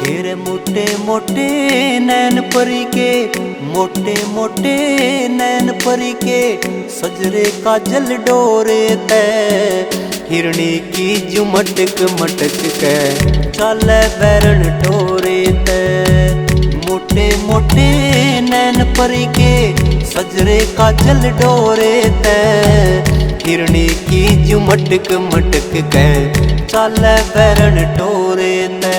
तेरे मोटे मोटे नैन परी के, मोटे मोटे नैन परी के, सजरे का जल डोरे तै। हिरणी की जू मटक मटक के, चाले बैरन टोरे तै। मोटे मोटे नैन परी के, सजरे का जल डोरे तै। हिरणी की जू मटक मटक के, चाले बैरन टोरे तै।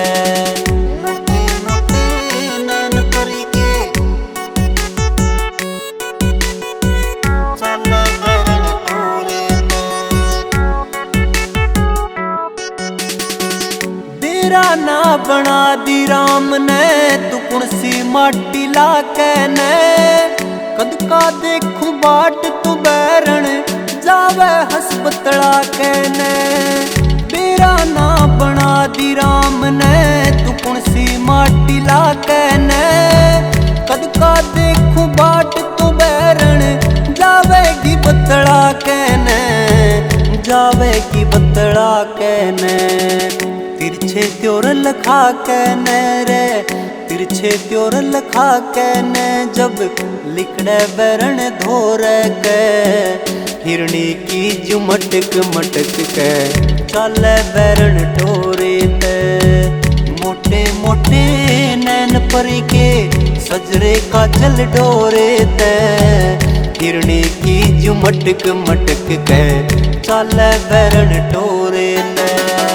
ना बना दी राम ने तू कुणसी माटी लाके ने। कद का देखूं बाट तू बैरण जावे हस्पतला के ने। तेरा ना बना दी राम ने तू कुणसी माटी लाके ने। कद का देखूं बाट तू बैरण जावेगी बतला के ने, जावेगी बतला के ने। तिरछे त्योर लखा के ने रे, तिरछे त्योर लखा के ने, जब लिखड़े बैरण धोरे के। हिरणी की जू मटक मटक के, चाले बैरण टोरे ते। मोटे मोटे नैन परी के, सजरे का जल डोरे ते। हिरणी की जू मटक मटक के, चाले बैरण टोरे ते।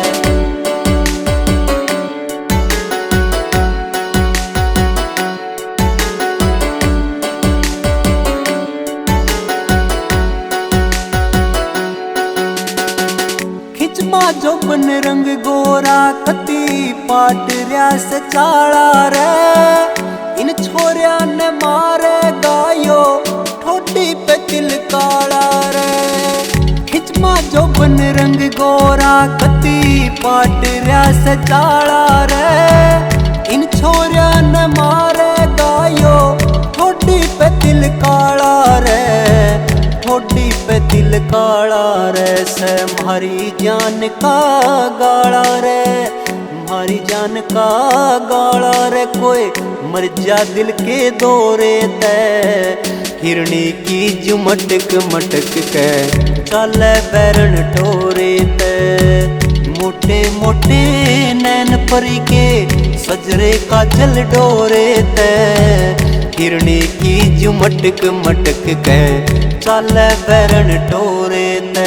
जो बन रंग गोरा कती पाट रया से चाला रे। इन छोरिया ने मारे गायो ठोडी पे तिल काला रे। खिचमा जो बन रंग गोरा कती पाट रया से चाला रे। इन छोरिया ने मारे गायो ठोडी पे तिल काला रे, ठोडी पे दिल काला रे। से मारी जान का गाला रे, मारी जान का गाला रे। कोई मर जा दिल के दौरे तै। हिरणी की जू मटक मटक के, चाले बैरण टोरे तै। मोटे मोटे नैन परी के, सजरे का जल डोरे तै। हिरणी की जू मटक मटक के, चाले बैरण टोरे तै।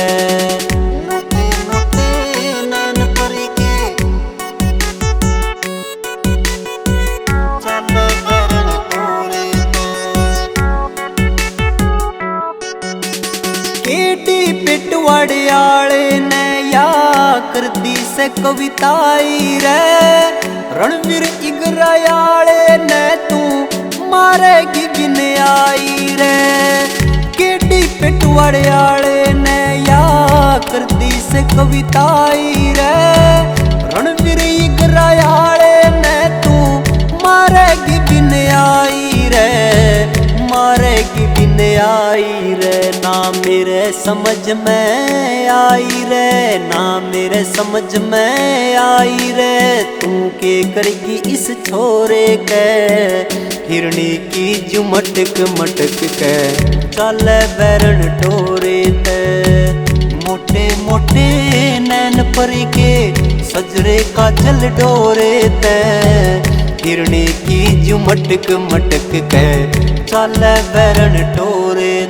केडी पिटवाड़े ने या कर दी से कविताई रे। रणवीर इगरायाले ने तू मारेगी बिन आई रे। केडी पिटवाड़े ने या कर दी से कविताई रे। रणवीर इगरायाले ने तू मारेगी बिन आई रे, मारेगी बिन आई रे। ना मेरे समझ में आई रे, ना मेरे समझ में आई रे। तू के करेगी इस छोरे के। हिरणी की जू मटक मटक के, चाले बैरण टोरे ते। मोटे मोटे नैन परी के, सजरे का जल डोरे ते। हिरणी की जू मटक मटक के, चाले बैरण टोरे